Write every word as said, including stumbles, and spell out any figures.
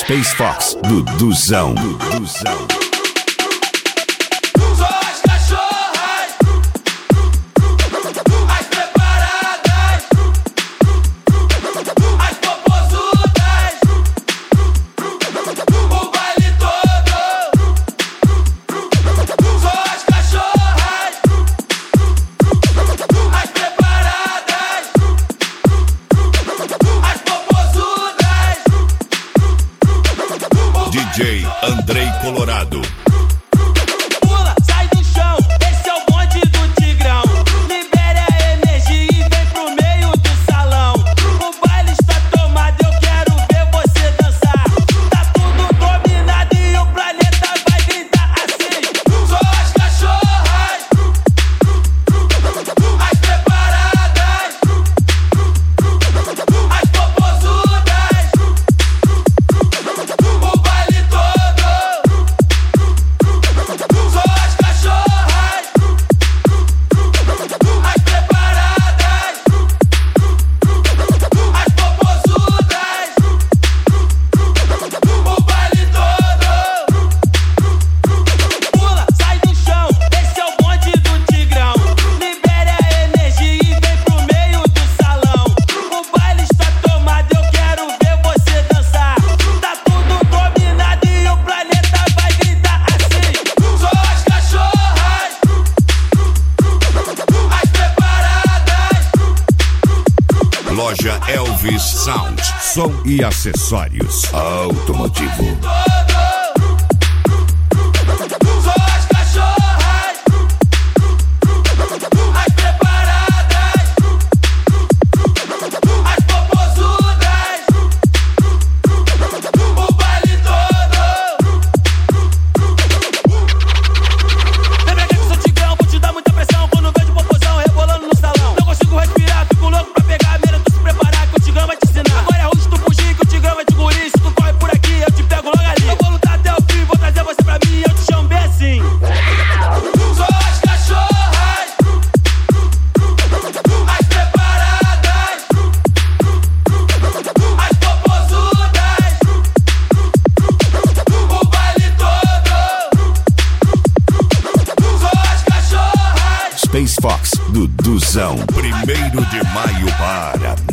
Space Fox, Duduzão. Duduzão. D J Andrei Colorado. Pula, sai do chão, esse é o bonde do Tigrão. Libere a energia e vem pro meio do salão. O baile está tomado, eu quero ver você dançar. Tá tudo dominado e o planeta vai gritar assim: só as cachorras, as preparadas, as popozudas. O baile todo, só as cachorras, as preparadas, as popozudas. O baile todo. Pula, sai do chão, esse é o bonde do Tigrão. Libere a energia e vem pro meio do salão. O baile está tomado, eu quero ver você dançar. Tá tudo dominado e o planeta vai gritar assim: só as cachorras, as preparadas. Loja Elvis Sound, som e acessórios automotivo. Só as cachorras, as preparadas, as popozudas. O baile todo. Lembra que eu sou Tigrão, vou te dar muita pressão. Quando vejo popozão rebolando no salão, não consigo respirar, fico louco pra pegar a mira. Tu se preparar que o Tigrão vai te ensinar. Agora é ruim se tu fugir que o Tigrão vai te engolir. Se tu corre por aqui, eu te pego logo ali. Eu vou lutar até o fim, vou trazer você pra mim e eu te chamo bem assim. Só as cachorras, as preparadas, as popozudas. O baile todo, só as cachorras. Space Fox, Duduzão. Primeiro de maio para